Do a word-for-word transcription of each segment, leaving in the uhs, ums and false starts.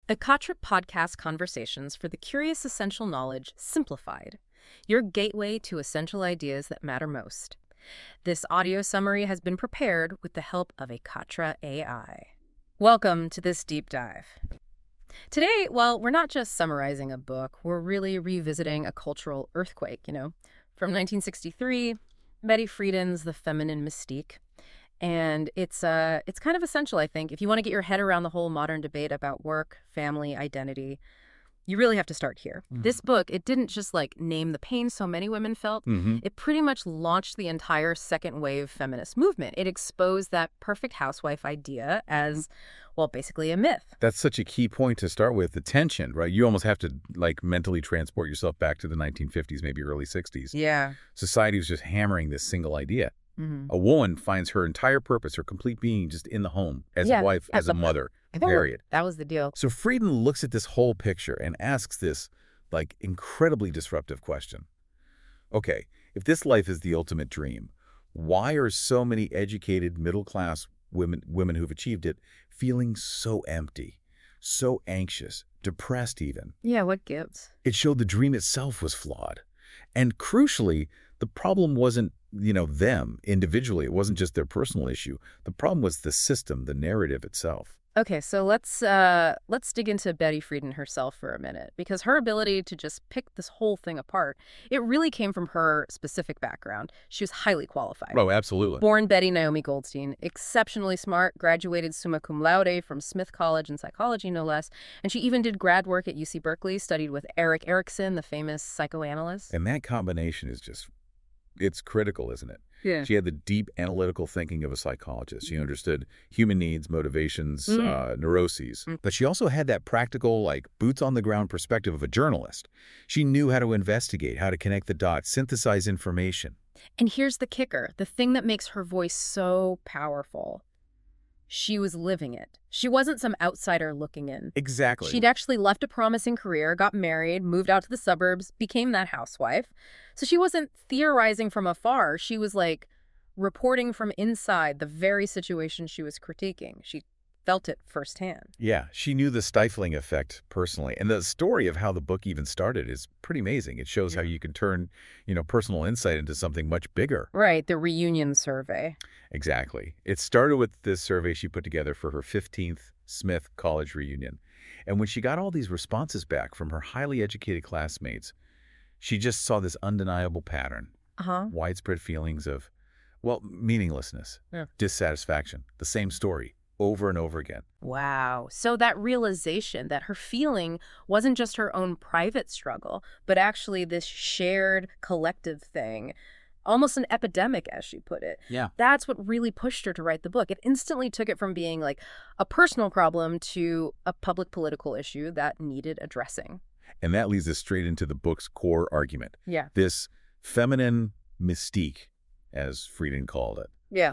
Akatrip podcast conversations for the curious essential knowledge simplified. Your gateway to essential ideas that matter most. This audio summary has been prepared with the help of Akatra A I. Welcome to this deep dive. Today, well, we're not just summarizing a book, we're really revisiting a cultural earthquake, you know. From nineteen sixty-three, Betty Friedan's The Feminine Mystique. And it's uh, it's kind of essential, I think. If you want to get your head around the whole modern debate about work, family, identity, you really have to start here. Mm. This book, it didn't just like name the pain so many women felt. Mm-hmm. It pretty much launched the entire second wave feminist movement. It exposed that perfect housewife idea as, well, basically a myth. That's such a key point to start with, the tension, right? You almost have to like mentally transport yourself back to the nineteen fifties, maybe early sixties. Yeah. Society was just hammering this single idea. Mm-hmm. A woman finds her entire purpose, her complete being, just in the home, as yeah, a wife, as a mother, period. That was the deal. So Friedan looks at this whole picture and asks this, like, incredibly disruptive question. Okay, if this life is the ultimate dream, why are so many educated, middle-class women, women who've achieved it feeling so empty, so anxious, depressed even? Yeah, what gives? It showed the dream itself was flawed. And crucially, the problem wasn't, you know, them individually. It wasn't just their personal issue. The problem was the system, the narrative itself. Okay, so let's uh, let's dig into Betty Friedan herself for a minute, because her ability to just pick this whole thing apart, it really came from her specific background. She was highly qualified. Oh, absolutely. Born Betty Naomi Goldstein, exceptionally smart, graduated summa cum laude from Smith College in psychology, no less. And she even did grad work at U C Berkeley, studied with Erik Erikson, the famous psychoanalyst. And that combination is just, it's critical, isn't it? Yeah. She had the deep analytical thinking of a psychologist. She understood human needs, motivations, mm. uh, neuroses. Mm. But she also had that practical, like, boots-on-the-ground perspective of a journalist. She knew how to investigate, how to connect the dots, synthesize information. And here's the kicker, the thing that makes her voice so powerful. She was living it. She wasn't some outsider looking in. Exactly. She'd actually left a promising career, got married, moved out to the suburbs, became that housewife. So she wasn't theorizing from afar. She was like reporting from inside the very situation she was critiquing. She felt it firsthand. Yeah, she knew the stifling effect personally. And the story of how the book even started is pretty amazing. It shows yeah. how you can turn, you know, personal insight into something much bigger. Right, the reunion survey. Exactly. It started with this survey she put together for her fifteenth Smith College reunion. And when she got all these responses back from her highly educated classmates, she just saw this undeniable pattern. Uh-huh. Widespread feelings of, well, meaninglessness, yeah. dissatisfaction, the same story. Over and over again. Wow. So that realization that her feeling wasn't just her own private struggle, but actually this shared collective thing, almost an epidemic, as she put it. Yeah. That's what really pushed her to write the book. It instantly took it from being like a personal problem to a public political issue that needed addressing. And that leads us straight into the book's core argument. Yeah. This feminine mystique, as Friedan called it. Yeah.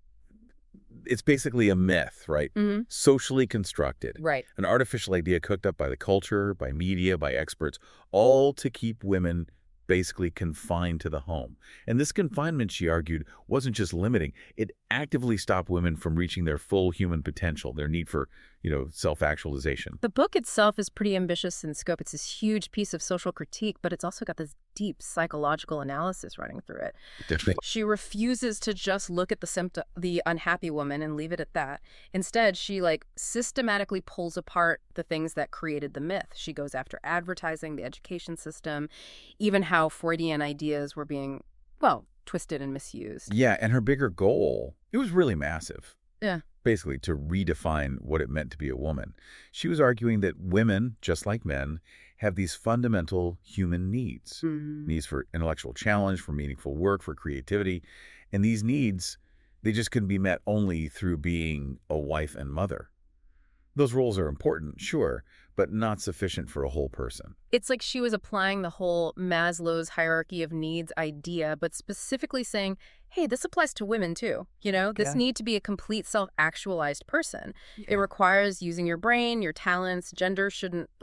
It's basically a myth, right? Mm-hmm. Socially constructed. Right. An artificial idea cooked up by the culture, by media, by experts, all to keep women basically confined to the home. And this confinement, she argued, wasn't just limiting. It actively stopped women from reaching their full human potential, their need for, you know, self-actualization. The book itself is pretty ambitious in scope. It's this huge piece of social critique, but it's also got this deep psychological analysis running through it. Definitely. She refuses to just look at the symptom, the unhappy woman and leave it at that. Instead, she like systematically pulls apart the things that created the myth. She goes after advertising, the education system, even how Freudian ideas were being, well, twisted and misused. Yeah, and her bigger goal, it was really massive. Yeah. Basically, to redefine what it meant to be a woman. She was arguing that women, just like men, have these fundamental human needs. Mm-hmm. Needs for intellectual challenge, for meaningful work, for creativity. And these needs, they just couldn't be met only through being a wife and mother. Those roles are important, sure, but not sufficient for a whole person. It's like she was applying the whole Maslow's hierarchy of needs idea, but specifically saying, hey, this applies to women too. You know, this Yeah. need to be a complete self-actualized person. Yeah. It requires using your brain, your talents. Gender shouldn't like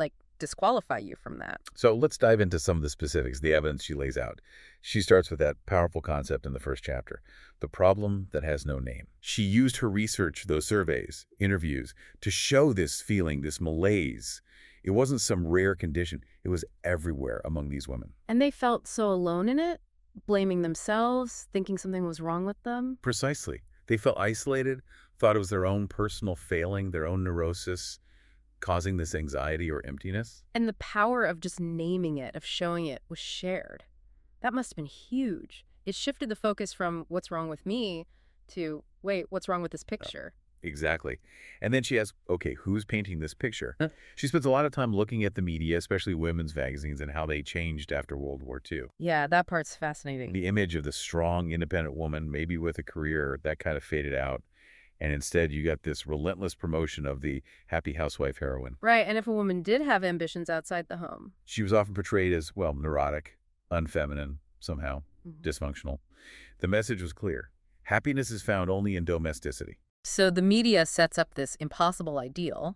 disqualify you from that. So let's dive into some of the specifics, the evidence she lays out. She starts with that powerful concept in the first chapter, the problem that has no name. She used her research, those surveys, interviews, to show this feeling, this malaise. It wasn't some rare condition. It was everywhere among these women. And they felt so alone in it, blaming themselves, thinking something was wrong with them. Precisely. They felt isolated, thought it was their own personal failing, their own neurosis, causing this anxiety or emptiness. And the power of just naming it, of showing it, was shared. That must have been huge. It shifted the focus from what's wrong with me to, wait, what's wrong with this picture? Exactly. And then she asks, okay, who's painting this picture? Huh? She spends a lot of time looking at the media, especially women's magazines, and how they changed after World War Two. Yeah, that part's fascinating. The image of the strong, independent woman, maybe with a career, that kind of faded out. And instead, you got this relentless promotion of the happy housewife heroine. Right, and if a woman did have ambitions outside the home. She was often portrayed as, well, neurotic, unfeminine, somehow, Mhm. dysfunctional. The message was clear. Happiness is found only in domesticity. So the media sets up this impossible ideal,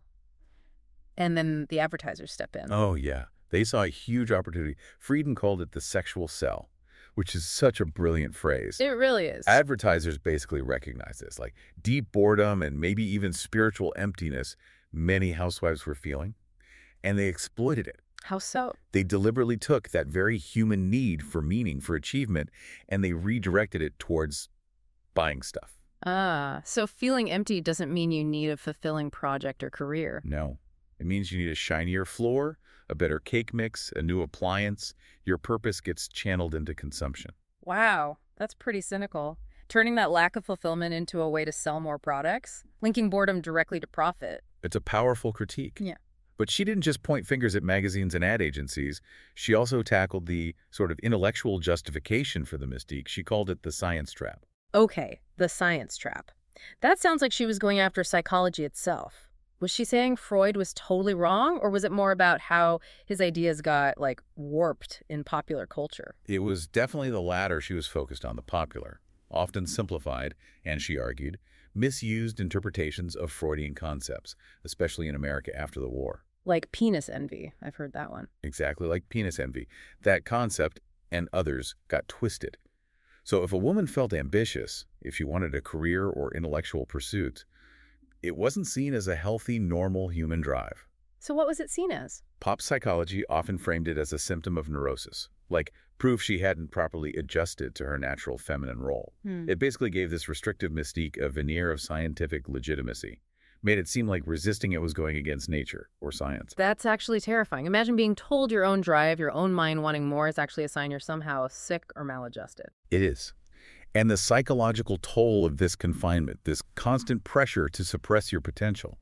and then the advertisers step in. Oh, yeah. They saw a huge opportunity. Frieden called it the sexual cell, which is such a brilliant phrase. It really is. Advertisers basically recognize this, like deep boredom and maybe even spiritual emptiness many housewives were feeling, and they exploited it. How so? They deliberately took that very human need for meaning, for achievement, and they redirected it towards buying stuff. Ah, so feeling empty doesn't mean you need a fulfilling project or career. No. It means you need a shinier floor, a better cake mix, a new appliance. Your purpose gets channeled into consumption. Wow, that's pretty cynical. Turning that lack of fulfillment into a way to sell more products, linking boredom directly to profit. It's a powerful critique. Yeah. But she didn't just point fingers at magazines and ad agencies. She also tackled the sort of intellectual justification for the mystique. She called it the science trap. Okay, the science trap. That sounds like she was going after psychology itself. Was she saying Freud was totally wrong, or was it more about how his ideas got, like, warped in popular culture? It was definitely the latter she was focused on, the popular, often simplified, and she argued, misused interpretations of Freudian concepts, especially in America after the war. Like penis envy. I've heard that one. Exactly like penis envy. That concept, and others, got twisted. So if a woman felt ambitious, if she wanted a career or intellectual pursuit, it wasn't seen as a healthy, normal human drive. So what was it seen as? Pop psychology often framed it as a symptom of neurosis, like proof she hadn't properly adjusted to her natural feminine role. Hmm. It basically gave this restrictive mystique a veneer of scientific legitimacy, made it seem like resisting it was going against nature or science. That's actually terrifying. Imagine being told your own drive, your own mind wanting more is actually a sign you're somehow sick or maladjusted. It is. And the psychological toll of this confinement, this constant pressure to suppress your potential.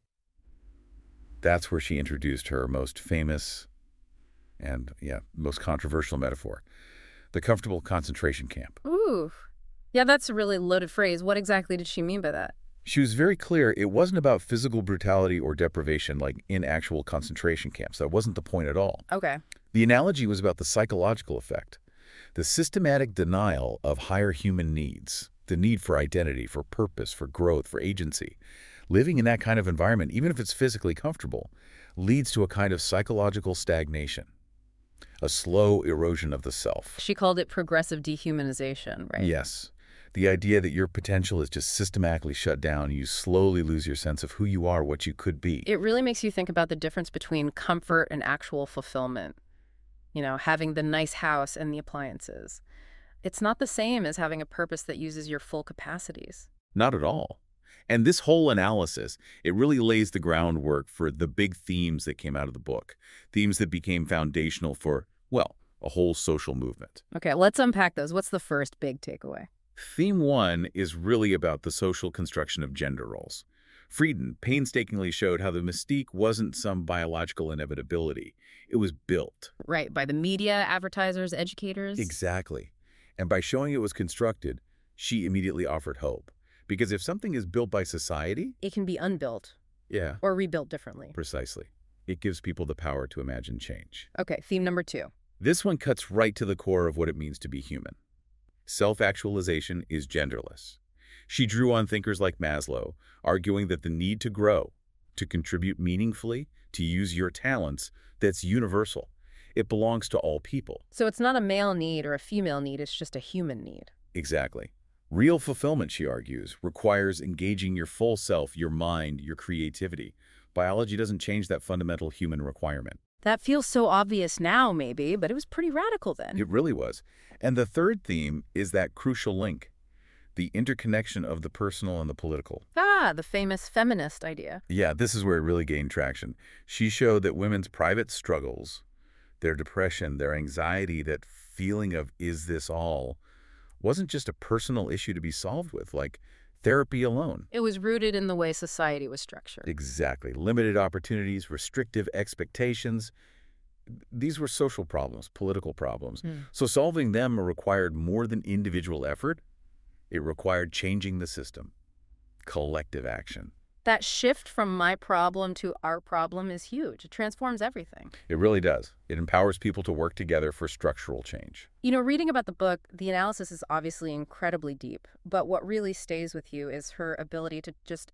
That's where she introduced her most famous and, yeah, most controversial metaphor, the comfortable concentration camp. Ooh. Yeah, that's a really loaded phrase. What exactly did she mean by that? She was very clear it wasn't about physical brutality or deprivation like in actual concentration camps. That wasn't the point at all. Okay. The analogy was about the psychological effect, the systematic denial of higher human needs, the need for identity, for purpose, for growth, for agency. Living in that kind of environment, even if it's physically comfortable, leads to a kind of psychological stagnation, a slow erosion of the self. She called it progressive dehumanization, right? Yes. The idea that your potential is just systematically shut down, you slowly lose your sense of who you are, what you could be. It really makes you think about the difference between comfort and actual fulfillment. You know, having the nice house and the appliances. It's not the same as having a purpose that uses your full capacities. Not at all. And this whole analysis, it really lays the groundwork for the big themes that came out of the book, themes that became foundational for, well, a whole social movement. Okay, let's unpack those. What's the first big takeaway? Theme one is really about the social construction of gender roles. Frieden painstakingly showed how the mystique wasn't some biological inevitability. It was built. Right, by the media, advertisers, educators? Exactly. And by showing it was constructed, she immediately offered hope. Because if something is built by society... It can be unbuilt. Yeah. Or rebuilt differently. Precisely. It gives people the power to imagine change. Okay, theme number two. This one cuts right to the core of what it means to be human. Self-actualization is genderless. She drew on thinkers like Maslow, arguing that the need to grow, to contribute meaningfully, to use your talents that's universal. It belongs to all people. So it's not a male need or a female need, it's just a human need. Exactly. Real fulfillment, she argues, requires engaging your full self, your mind, your creativity. Biology doesn't change that fundamental human requirement. That feels so obvious now, maybe, but it was pretty radical then. It really was. And the third theme is that crucial link, the interconnection of the personal and the political. Ah, the famous feminist idea. Yeah, this is where it really gained traction. She showed that women's private struggles, their depression, their anxiety, that feeling of is this all, wasn't just a personal issue to be solved with, like therapy alone. It was rooted in the way society was structured. Exactly. Limited opportunities, restrictive expectations. These were social problems, political problems. Hmm. So solving them required more than individual effort. It required changing the system, collective action. That shift from my problem to our problem is huge. It transforms everything. It really does. It empowers people to work together for structural change. You know, reading about the book, the analysis is obviously incredibly deep, but what really stays with you is her ability to just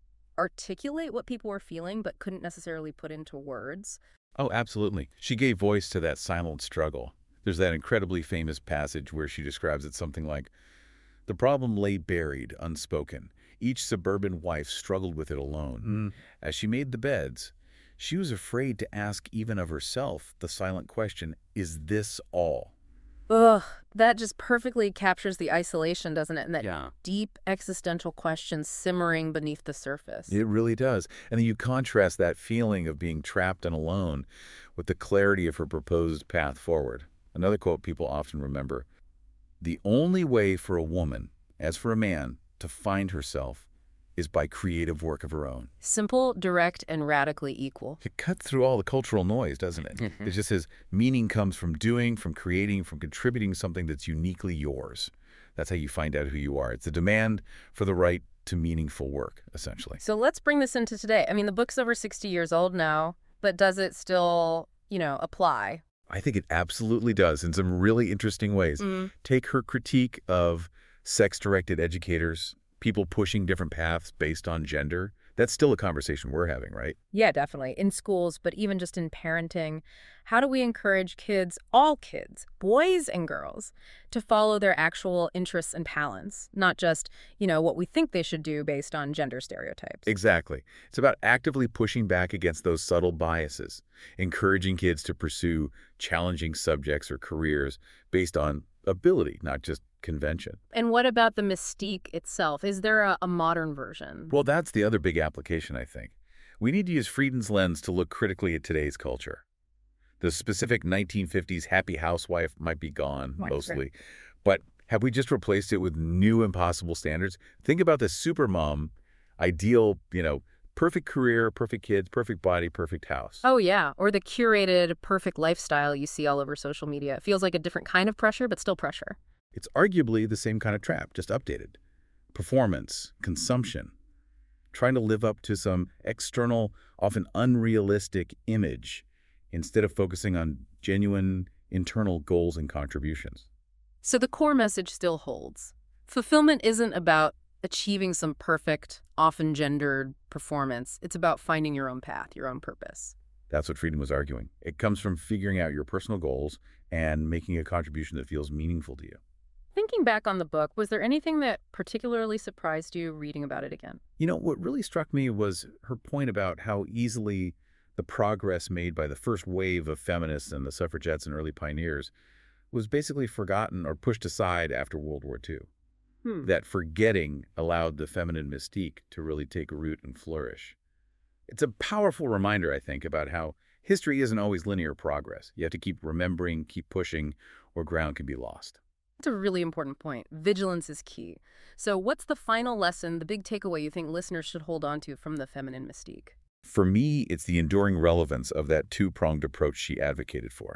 articulate what people were feeling but couldn't necessarily put into words. Oh, absolutely. She gave voice to that silent struggle. There's that incredibly famous passage where she describes it something like, "The problem lay buried, unspoken. Each suburban wife struggled with it alone. Mm. As she made the beds, she was afraid to ask even of herself the silent question, is this all?" Ugh, that just perfectly captures the isolation, doesn't it? And that Yeah. deep existential question simmering beneath the surface. It really does. And then you contrast that feeling of being trapped and alone with the clarity of her proposed path forward. Another quote people often remember, "The only way for a woman, as for a man, to find herself is by creative work of her own." Simple, direct, and radically equal. It cuts through all the cultural noise, doesn't it? Mhm. It just says meaning comes from doing, from creating, from contributing something that's uniquely yours. That's how you find out who you are. It's a demand for the right to meaningful work, essentially. So let's bring this into today. I mean, the book's over sixty years old now, but does it still, you know, apply? I think it absolutely does in some really interesting ways. Mm. Take her critique of sex-directed educators, people pushing different paths based on gender. That's still a conversation we're having, right? Yeah, definitely. In schools, but even just in parenting. How do we encourage kids, all kids, boys and girls, to follow their actual interests and talents, not just, you know, what we think they should do based on gender stereotypes? Exactly. It's about actively pushing back against those subtle biases, encouraging kids to pursue challenging subjects or careers based on ability, not just convention. And what about the mystique itself? Is there a, a modern version? Well, that's the other big application, I think. We need to use Frieden's lens to look critically at today's culture. The specific nineteen fifties happy housewife might be gone, Right, mostly. But have we just replaced it with new impossible standards? Think about the supermom, ideal, you know, perfect career, perfect kids, perfect body, perfect house. Oh, yeah. Or the curated, perfect lifestyle you see all over social media. It feels like a different kind of pressure, but still pressure. It's arguably the same kind of trap, just updated. Performance, consumption, trying to live up to some external, often unrealistic image instead of focusing on genuine internal goals and contributions. So the core message still holds. Fulfillment isn't about achieving some perfect, often gendered performance. It's about finding your own path, your own purpose. That's what Frieden was arguing. It comes from figuring out your personal goals and making a contribution that feels meaningful to you. Thinking back on the book, was there anything that particularly surprised you reading about it again? You know, what really struck me was her point about how easily the progress made by the first wave of feminists and the suffragettes and early pioneers was basically forgotten or pushed aside after World War Two. Hmm. That forgetting allowed the feminine mystique to really take root and flourish. It's a powerful reminder, I think, about how history isn't always linear progress. You have to keep remembering, keep pushing, or ground can be lost. That's a really important point. Vigilance is key. So what's the final lesson, the big takeaway you think listeners should hold on to from the feminine mystique? For me, it's the enduring relevance of that two-pronged approach she advocated for.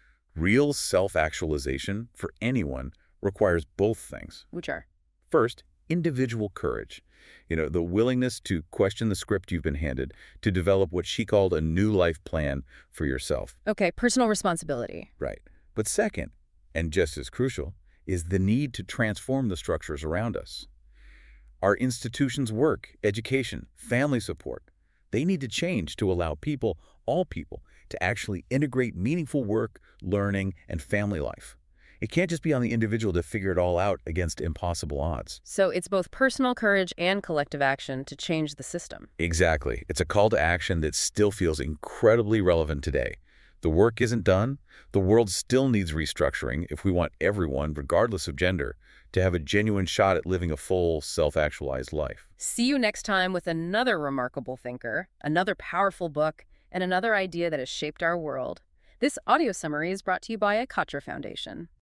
Real self-actualization for anyone requires both things. Which are? First, individual courage. You know, the willingness to question the script you've been handed, to develop what she called a new life plan for yourself. Okay, personal responsibility. Right. But second, and just as crucial, is the need to transform the structures around us. Our institutions' work, education, family support, They need to change to allow people, all people, to actually integrate meaningful work, learning, and family life. It can't just be on the individual to figure it all out against impossible odds. So it's both personal courage and collective action to change the system. Exactly. It's a call to action that still feels incredibly relevant today. The work isn't done. The world still needs restructuring if we want everyone, regardless of gender, to have a genuine shot at living a full, self-actualized life. See you next time with another remarkable thinker, another powerful book, and another idea that has shaped our world. This audio summary is brought to you by Ekatra Foundation.